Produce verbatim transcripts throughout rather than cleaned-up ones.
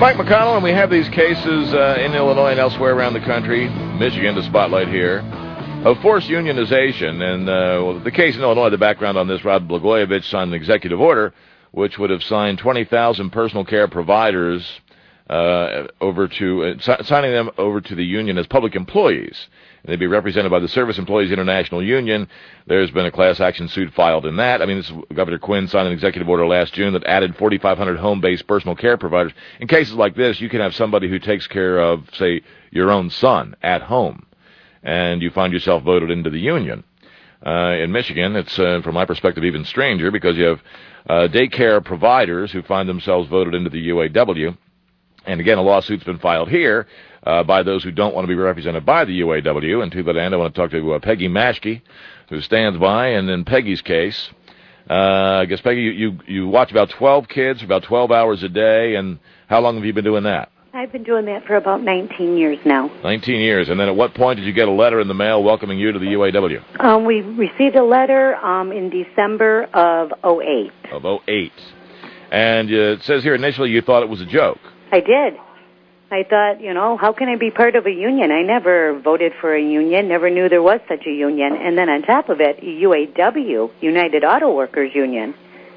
Mike McConnell, and we have these cases uh, in Illinois and elsewhere around the country, Michigan, the spotlight here, of forced unionization. And uh, well, the case in Illinois, the background on this, Rod Blagojevich signed an executive order which would have signed twenty thousand personal care providers uh, over to, uh, si- signing them over to the union as public employees. And they'd be represented by the Service Employees International Union. There's been a class action suit filed in that. I mean, this, Governor Quinn signed an executive order last June that added forty-five hundred home-based personal care providers. In cases like this, you can have somebody who takes care of, say, your own son at home, and you find yourself voted into the union. Uh, in Michigan, it's, uh, from my perspective, even stranger because you have uh, daycare providers who find themselves voted into the U A W. And again, a lawsuit's been filed here uh, by those who don't want to be represented by the U A W. And to that end, I want to talk to uh, Peggy Maschke, who stands by. And in Peggy's case, uh, I guess, Peggy, you, you, you watch about twelve kids for about twelve hours a day. And how long have you been doing that? I've been doing that for about nineteen years now. nineteen years. And then at what point did you get a letter in the mail welcoming you to the U A W? Um, we received a letter um, in December of oh eight. Of oh eight. And uh, it says here initially you thought it was a joke. I did. I thought, you know, how can I be part of a union? I never voted for a union, never knew there was such a union. And then on top of it, U A W, United Auto Workers Union.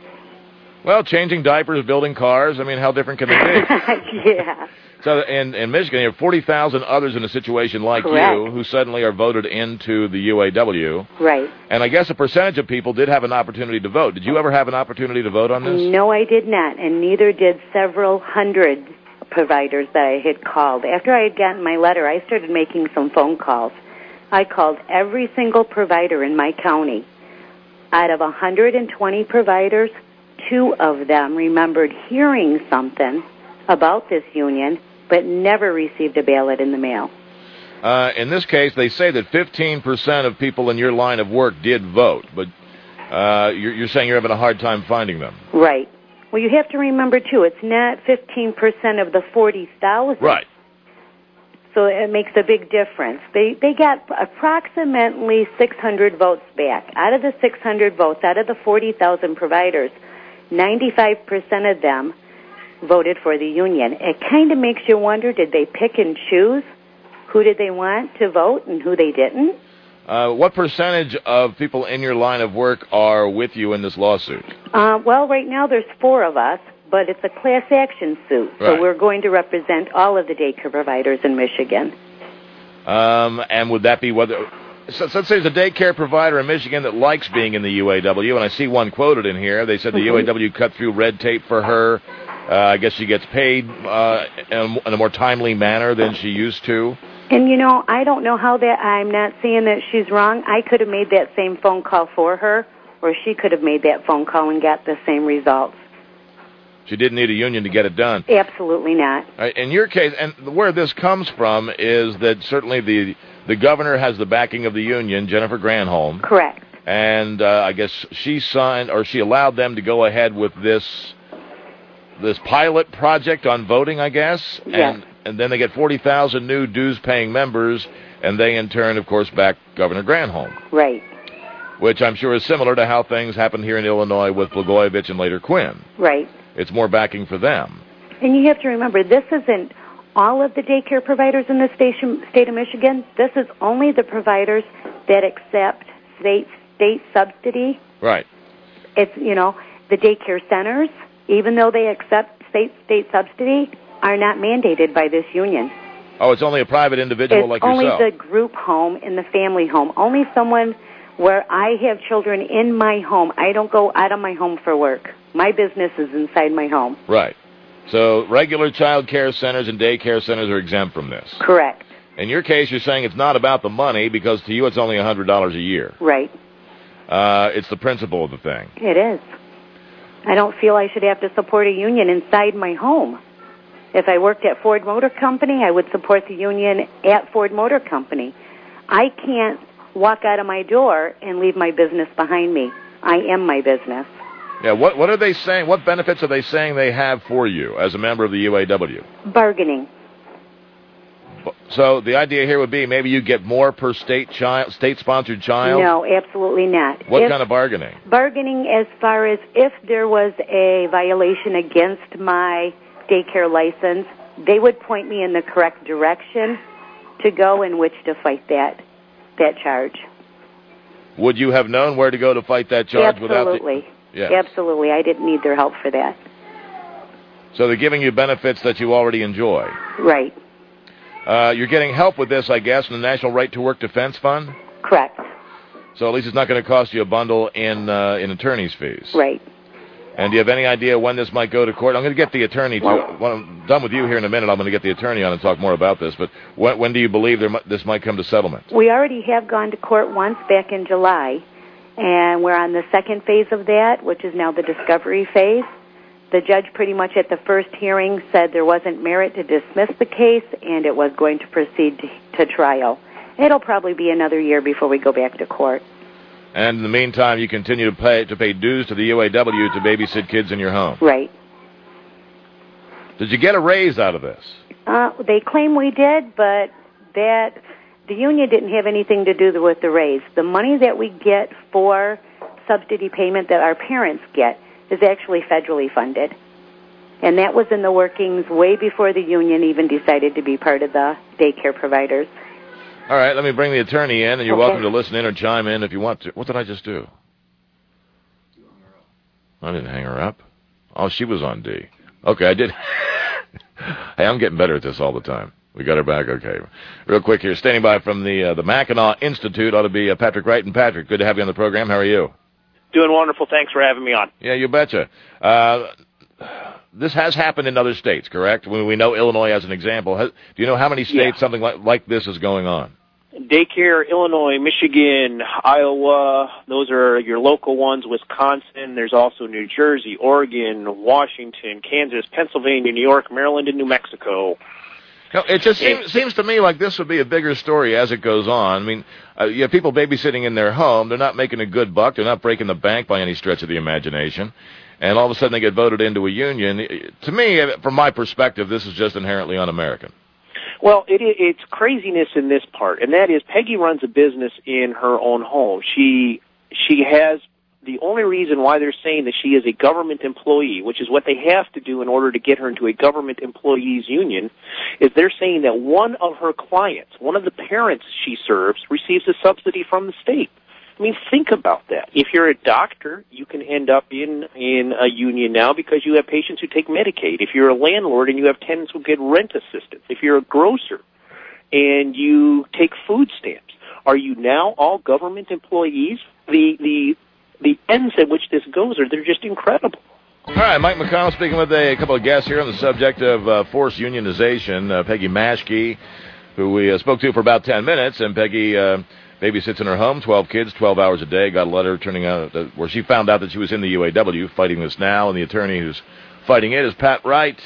Well, changing diapers, building cars, I mean, how different can it be? Yeah. So in, in Michigan, you have forty thousand others in a situation like Correct. you who suddenly are voted into the U A W. Right. And I guess a percentage of people did have an opportunity to vote. Did you ever have an opportunity to vote on this? No, I did not, and neither did several hundred providers that I had called. After I had gotten my letter, I started making some phone calls. I called every single provider in my county. Out of one hundred twenty providers, two of them remembered hearing something about this union, but never received a ballot in the mail. Uh, in this case, they say that fifteen percent of people in your line of work did vote, but uh, you're, you're saying you're having a hard time finding them. Right. Well, you have to remember, too, it's not fifteen percent of the forty thousand. Right. So it makes a big difference. They they got approximately six hundred votes back. Out of the six hundred votes, out of the forty thousand providers, ninety-five percent of them voted for the union. It kind of makes you wonder, did they pick and choose who did they want to vote and who they didn't? Uh, what percentage of people in your line of work are with you in this lawsuit? Uh, well, right now there's four of us, but it's a class action suit, so right. we're going to represent all of the daycare providers in Michigan. Um, and would that be whether... So, so let's say there's a daycare provider in Michigan that likes being in the U A W, and I see one quoted in here. They said the mm-hmm. U A W cut through red tape for her. Uh, I guess she gets paid uh, in, a, in a more timely manner than she used to. And, you know, I don't know how that, I'm not saying that she's wrong. I could have made that same phone call for her, or she could have made that phone call and got the same results. She didn't need a union to get it done. Absolutely not. Right, in your case, and where this comes from is that certainly the the governor has the backing of the union, Jennifer Granholm. Correct. And uh, I guess she signed, or she allowed them to go ahead with this this pilot project on voting, I guess. Yes. And, and then they get forty thousand new dues-paying members, and they, in turn, of course, back Governor Granholm. Right. Which I'm sure is similar to how things happened here in Illinois with Blagojevich and later Quinn. Right. It's more backing for them. And you have to remember, this isn't all of the daycare providers in the station, state of Michigan. This is only the providers that accept state state subsidy. Right. It's, you know, the daycare centers, even though they accept state state subsidy, are not mandated by this union. Oh, it's only a private individual it's like yourself. It's only the group home and the family home. Only someone where I have children in my home. I don't go out of my home for work. My business is inside my home. Right. So regular child care centers and daycare centers are exempt from this. Correct. In your case, you're saying it's not about the money because to you it's only one hundred dollars a year. Right. Uh, it's the principle of the thing. It is. I don't feel I should have to support a union inside my home. If I worked at Ford Motor Company, I would support the union at Ford Motor Company. I can't walk out of my door and leave my business behind me. I am my business. Yeah, what what are they saying? What benefits are they saying they have for you as a member of the U A W? Bargaining. So the idea here would be maybe you get more per state child, state-sponsored child? No, absolutely not. What if, kind of bargaining? Bargaining as far as if there was a violation against my daycare license, they would point me in the correct direction to go in which to fight that that charge. Would you have known where to go to fight that charge? Absolutely. Without the... Yes. Absolutely. I didn't need their help for that. So they're giving you benefits that you already enjoy. Right. Uh, you're getting help with this, I guess, in the National Right to Work Defense Fund? Correct. So at least it's not going to cost you a bundle in uh, in attorney's fees. Right. And do you have any idea when this might go to court? I'm going to get the attorney to, when I'm done with you here in a minute, I'm going to get the attorney on and talk more about this. But when, when do you believe there, this might come to settlement? We already have gone to court once back in July, and we're on the second phase of that, which is now the discovery phase. The judge pretty much at the first hearing said there wasn't merit to dismiss the case, and it was going to proceed to, to trial. It'll probably be another year before we go back to court. And in the meantime, you continue to pay to pay dues to the U A W to babysit kids in your home. Right. Did you get a raise out of this? Uh, they claim we did, but that the union didn't have anything to do with the raise. The money that we get for subsidy payment that our parents get is actually federally funded. And that was in the workings way before the union even decided to be part of the daycare providers. All right, let me bring the attorney in, and you're okay. welcome to listen in or chime in if you want to. What did I just do? You hung her up. I didn't hang her up. Oh, she was on D. Okay, I did. Hey, I'm getting better at this all the time. We got her back. Okay. Real quick here, standing by from the uh, the Mackinac Institute ought to be uh, Patrick Wright. And Patrick, good to have you on the program. How are you? Doing wonderful. Thanks for having me on. Yeah, you betcha. Uh, this has happened in other states, correct? We, we know Illinois as an example. Has, do you know how many states yeah. something like, like this is going on? Daycare, Illinois, Michigan, Iowa, those are your local ones, Wisconsin. There's also New Jersey, Oregon, Washington, Kansas, Pennsylvania, New York, Maryland, and New Mexico. No, it just seems, seems to me like this would be a bigger story as it goes on. I mean, uh, you have people babysitting in their home. They're not making a good buck. They're not breaking the bank by any stretch of the imagination. And all of a sudden they get voted into a union. To me, from my perspective, this is just inherently un-American. Well, it, it's craziness in this part, and that is Peggy runs a business in her own home. She she has the only reason why they're saying that she is a government employee, which is what they have to do in order to get her into a government employees union, is they're saying that one of her clients, one of the parents she serves, receives a subsidy from the state. I mean, think about that. If you're a doctor, you can end up in, in a union now because you have patients who take Medicaid. If you're a landlord and you have tenants who get rent assistance. If you're a grocer and you take food stamps, are you now all government employees? The, the, the ends at which this goes are, they're just incredible. All right, Mike McConnell speaking with a couple of guests here on the subject of uh, forced unionization. Uh, Peggy Maschke, who we uh, spoke to for about ten minutes, and Peggy uh, babysits in her home, twelve kids, twelve hours a day. Got a letter turning out uh, where she found out that she was in the U A W fighting this now, and the attorney who's fighting it is Pat Wright.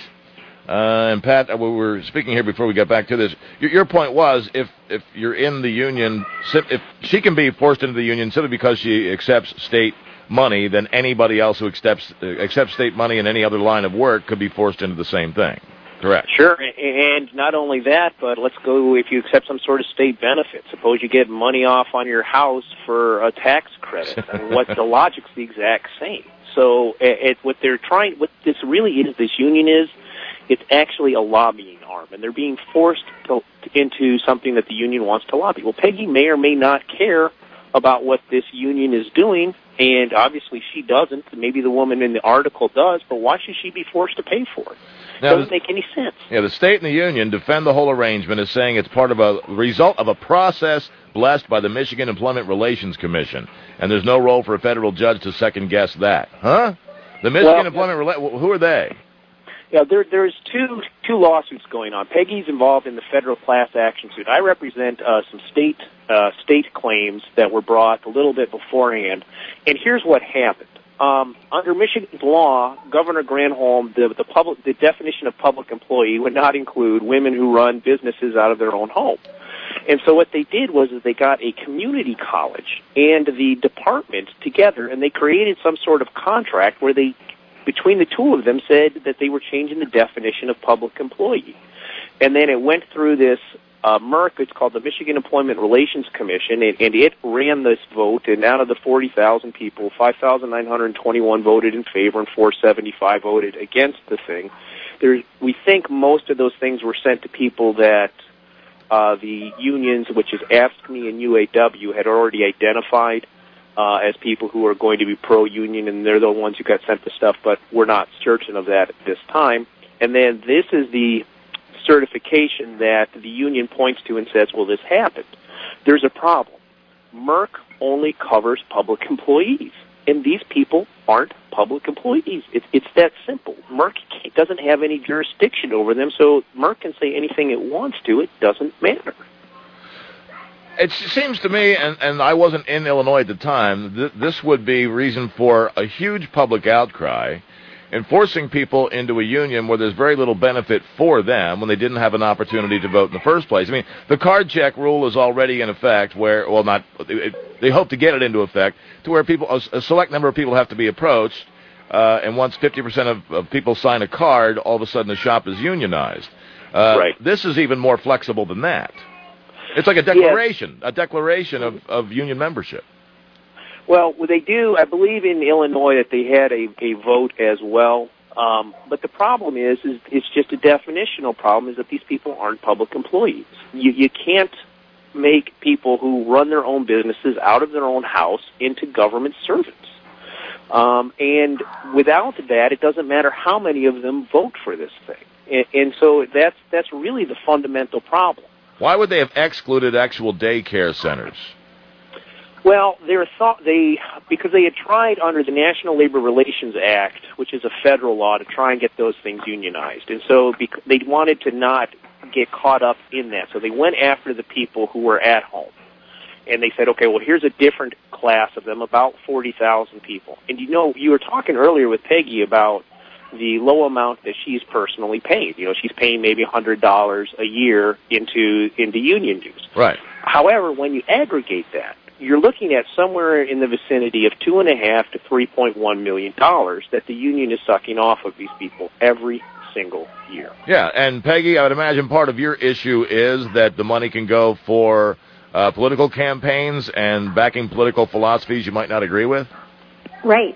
Uh, and Pat, uh, we were speaking here before we got back to this. Your, your point was if if you're in the union, if she can be forced into the union simply because she accepts state money, then anybody else who accepts uh, accepts state money in any other line of work could be forced into the same thing. Correct. Sure, and not only that, but let's go if you accept some sort of state benefit. Suppose you get money off on your house for a tax credit. And what the logic's the exact same. So it, what they're trying, what this really is, this union is, it's actually a lobbying arm, and they're being forced to, into something that the union wants to lobby. Well, Peggy may or may not care about what this union is doing, and obviously she doesn't. Maybe the woman in the article does, but why should she be forced to pay for it? Now, doesn't make any sense. Yeah, the state and the union defend the whole arrangement as saying it's part of a result of a process blessed by the Michigan Employment Relations Commission, and there's no role for a federal judge to second-guess that. Huh? The Michigan well, Employment Relations, who are they? Yeah, there, there's two two lawsuits going on. Peggy's involved in the federal class action suit. I represent uh, some state uh, state claims that were brought a little bit beforehand, and here's what happened. Um, under Michigan's law, Governor Granholm, the, the public, the definition of public employee would not include women who run businesses out of their own home. And so what they did was is they got a community college and the department together, and they created some sort of contract where they, between the two of them, said that they were changing the definition of public employee. And then it went through this Uh, Merck, it's called the Michigan Employment Relations Commission, and, and it ran this vote, and out of the forty thousand people, five thousand nine hundred twenty-one voted in favor and four hundred seventy-five voted against the thing. there's, we think most of those things were sent to people that uh, the unions, which is A F S C M E and U A W, had already identified uh, as people who are going to be pro-union, and they're the ones who got sent the stuff, but we're not certain of that at this time. And then this is the certification that the union points to and says, well, this happened. There's a problem. Merck only covers public employees, and these people aren't public employees. It's, it's that simple. Merck doesn't have any jurisdiction over them, so Merck can say anything it wants to. It doesn't matter. It seems to me, and, and I wasn't in Illinois at the time, th- this would be reason for a huge public outcry, enforcing people into a union where there's very little benefit for them when they didn't have an opportunity to vote in the first place. I mean, the card check rule is already in effect where, well, not, it, they hope to get it into effect to where people, a, a select number of people have to be approached, uh, and once fifty percent of, of people sign a card, all of a sudden the shop is unionized. Uh, right. This is even more flexible than that. It's like a declaration, yes. a declaration of, of union membership. Well, they do, I believe in Illinois that they had a, a vote as well. Um, but the problem is, is it's just a definitional problem, is that these people aren't public employees. You, you can't make people who run their own businesses out of their own house into government servants. Um, and without that, it doesn't matter how many of them vote for this thing. And, and so that's that's really the fundamental problem. Why would they have excluded actual daycare centers? Well, they're thought they because they had tried under the National Labor Relations Act, which is a federal law, to try and get those things unionized, and so bec- they wanted to not get caught up in that. So they went after the people who were at home, and they said, okay, well, here's a different class of them, about forty thousand people. And you know, you were talking earlier with Peggy about the low amount that she's personally paid. You know, she's paying maybe one hundred dollars a year into into union dues. Right. However, when you aggregate that, you're looking at somewhere in the vicinity of two and a half to three point one million dollars that the union is sucking off of these people every single year. Yeah, and Peggy, I would imagine part of your issue is that the money can go for uh, political campaigns and backing political philosophies you might not agree with. Right.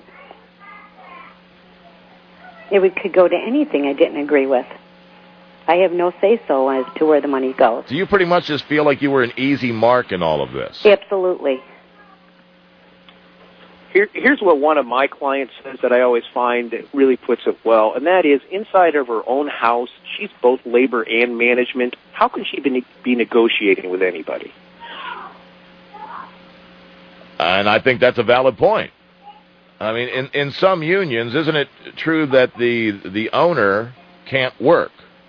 It would, could go to anything I didn't agree with. I have no say-so as to where the money goes. So you pretty much just feel like you were an easy mark in all of this. Absolutely. Here, here's what one of my clients says that I always find that really puts it well, and that is, inside of her own house, she's both labor and management. How can she be, be negotiating with anybody? And I think that's a valid point. I mean, in, in some unions, isn't it true that the the owner can't work?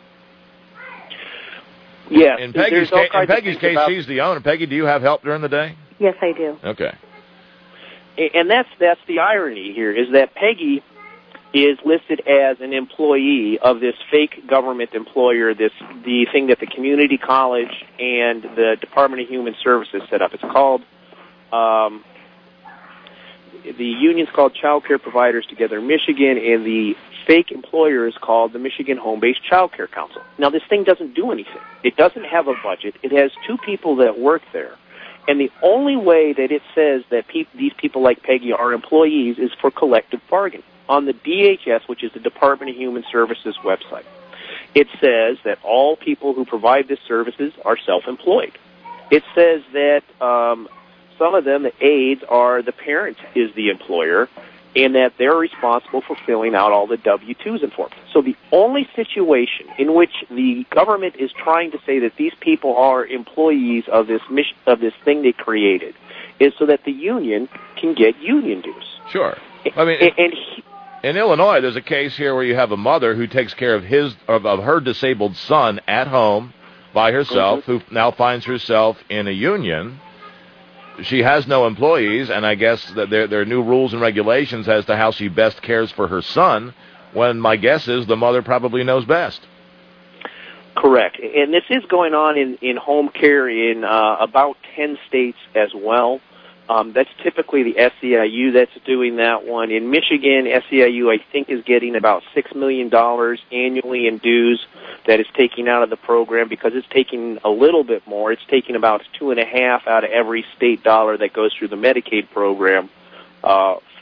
Yeah. In Peggy's, case, in Peggy's case, about... she's the owner. Peggy, do you have help during the day? Yes, I do. Okay. And that's that's the irony here, is that Peggy is listed as an employee of this fake government employer, this the thing that the community college and the Department of Human Services set up. It's called, um, the union's called Child Care Providers Together Michigan, and the fake employer is called the Michigan Home-Based Child Care Council. Now, this thing doesn't do anything. It doesn't have a budget. It has two people that work there. And the only way that it says that pe- these people like Peggy are employees is for collective bargaining. On the D H S, which is the Department of Human Services website, it says that all people who provide this services are self-employed. It says that um, some of them, the aides, are the parent is the employer, and that they're responsible for filling out all the W two's and forms. So the only situation in which the government is trying to say that these people are employees of this mission, of this thing they created, is so that the union can get union dues. Sure. I mean, and, and he, in Illinois, there's a case here where you have a mother who takes care of his of, of her disabled son at home by herself, mm-hmm. who now finds herself in a union. She has no employees, and I guess that there, there are new rules and regulations as to how she best cares for her son, when my guess is the mother probably knows best. Correct. And this is going on in, in home care in uh, about ten states as well. Um, that's typically the S E I U that's doing that one. In Michigan, S E I U, I think, is getting about six million dollars annually in dues that it's taking out of the program, because it's taking a little bit more. It's taking about two and a half out of every state dollar that goes through the Medicaid program uh,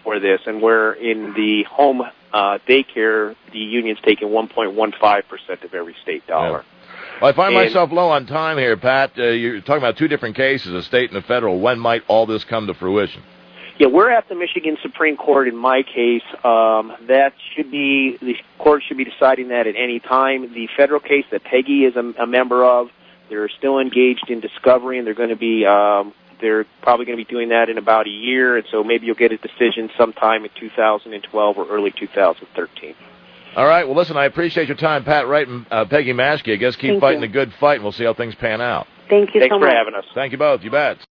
for this, and where in the home uh, daycare, the union's taking one point one five percent of every state dollar. Yeah. Well, I find and, myself low on time here, Pat. Uh, you're talking about two different cases, a state and a federal. When might all this come to fruition? Yeah, we're at the Michigan Supreme Court in my case. Um, that should be, the court should be deciding that at any time. The federal case that Peggy is a, a member of, they're still engaged in discovery, and they're going to be, um, they're probably going to be doing that in about a year, and so maybe you'll get a decision sometime in two thousand twelve or early two thousand thirteen. All right. Well, listen, I appreciate your time, Pat Wright and uh, Peggy Maskey. I guess keep Thank fighting you. the good fight, and we'll see how things pan out. Thank you Thanks so for much. having us. Thank you both. You bet.